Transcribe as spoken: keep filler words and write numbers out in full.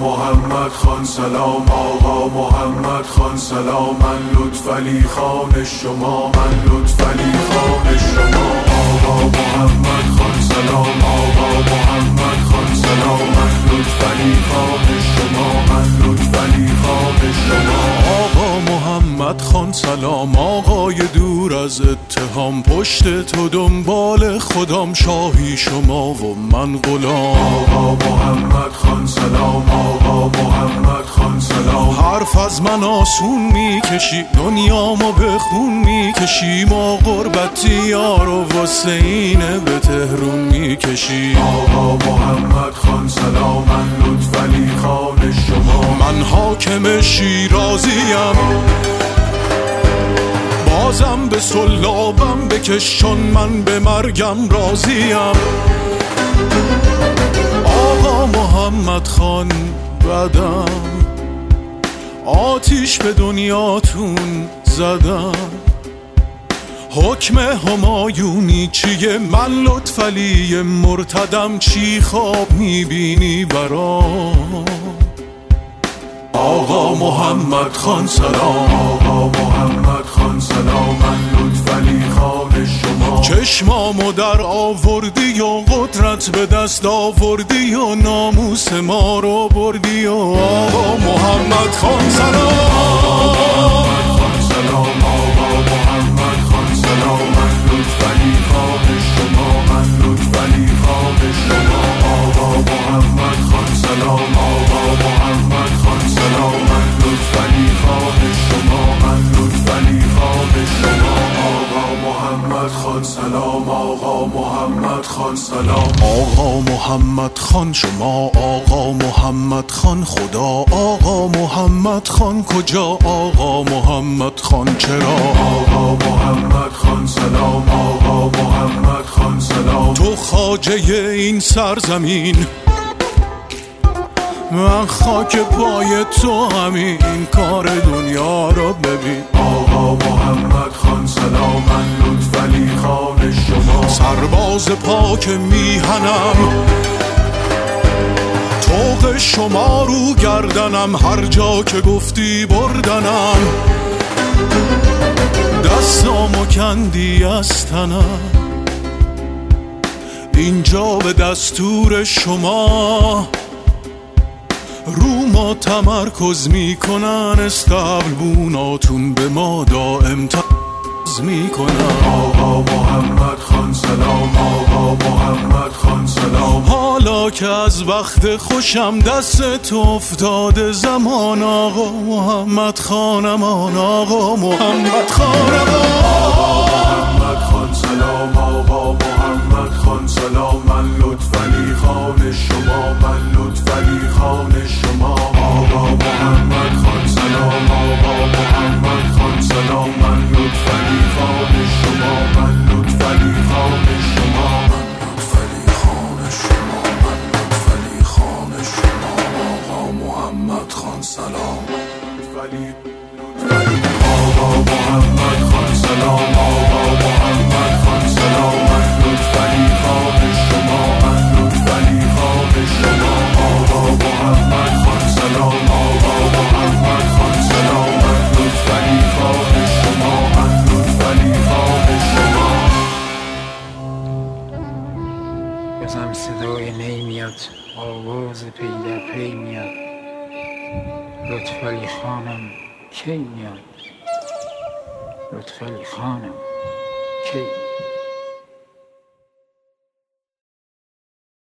محمد خان سلام، آقا محمد خان سلام، من لطفعلی خان شما، من لطفعلی خان شما. آقا محمد خان سلام، آقا محمد خان سلام، من لطفعلی خان شما، من لطفعلی خان شما. آقا محمد خان سلام، آقای دور از اتهام، پشت تو دنبال خودم، شاهی شما و من غلام. آقا محمد خان سلام، آقا محمد خان سلام، حرف از من آسون میکشی، دنیامو به خون میکشی، ما غربتی یارو واسه اینه به تهرون میکشی. آقا محمد خان سلام، من لطفعلی خان شما، من حاکم شیرازیم، بازم به سلابم بکش چون من به مرگم راضیم. آقا محمد خان بدم، آتیش به دنیاتون زدم، حکم همایونی چیه؟ من لطفعلی مرتدم، چی خواب میبینی برام؟ آقا محمد خان سلام، آقا محمد خان سلام، من لطفعلی خان شما. چشمامو در آوردی و قدرت به دست آوردی و ناموس ما رو بردی و آقا محمد خان سلام، آقا محمد خان سلام، آقا محمد خان سلام، من لطفعلی خان شما، من لطفعلی خان شما. آقا محمد خان سلام، آقا محمد خان سلام، من لطفعلی خان شما، من لطفعلی خان شما. آقا محمد خان سلام، آقا محمد خان سلام، آقا محمد خان شما، آقا محمد خان خدا، آقا محمد خان کجا، آقا محمد خان چرا؟ آقا محمد خان سلام، آقا محمد خان سلام، تو خواجه این سرزمین، من خاک پای تو همین کار دنیا رو ببین. آقا محمد خان سلام، من لطفعلی خان شما، سرباز پاک میهنم، طوق شما رو گردنم، هر جا که گفتی بردنم، دستامو کندی از تنم، اینجا به دستور شما رو ما تمرکز میکنن، استقلبوناتون به ما دائم تز میکنن. آقا محمد خان سلام، آقا محمد خان سلام، حالا که از وقت خوشم دست تو افتاده زمان، آقا محمد خانمان، آقا محمد خانمان. آقا محمد خان سلام، آقا محمد خان سلام، من لطفعلی خان شما، من لطفعلی خان شما. آقا محمد خان سلام، آقا محمد خان سلام، من لطفعلی خان شما، من لطفعلی خان شما، من لطفعلی خان شما، من لطفعلی خان شما. آقا محمد خان سلام، لطفعلی لطفعلی. آقا محمد خان سلام، آقا محمد خان سلام، من لطفعلی خان شما، من لطفعلی خان شما. آقا محمد خان سلام، آقا محمد خان سلام، من لطفعلی خان شما، من لطفعلی خان شما. بازم صدای نی میاد، آواز پی در پی میاد، لطفعلی خانم کی میاد، لطفعلی خانم کی؟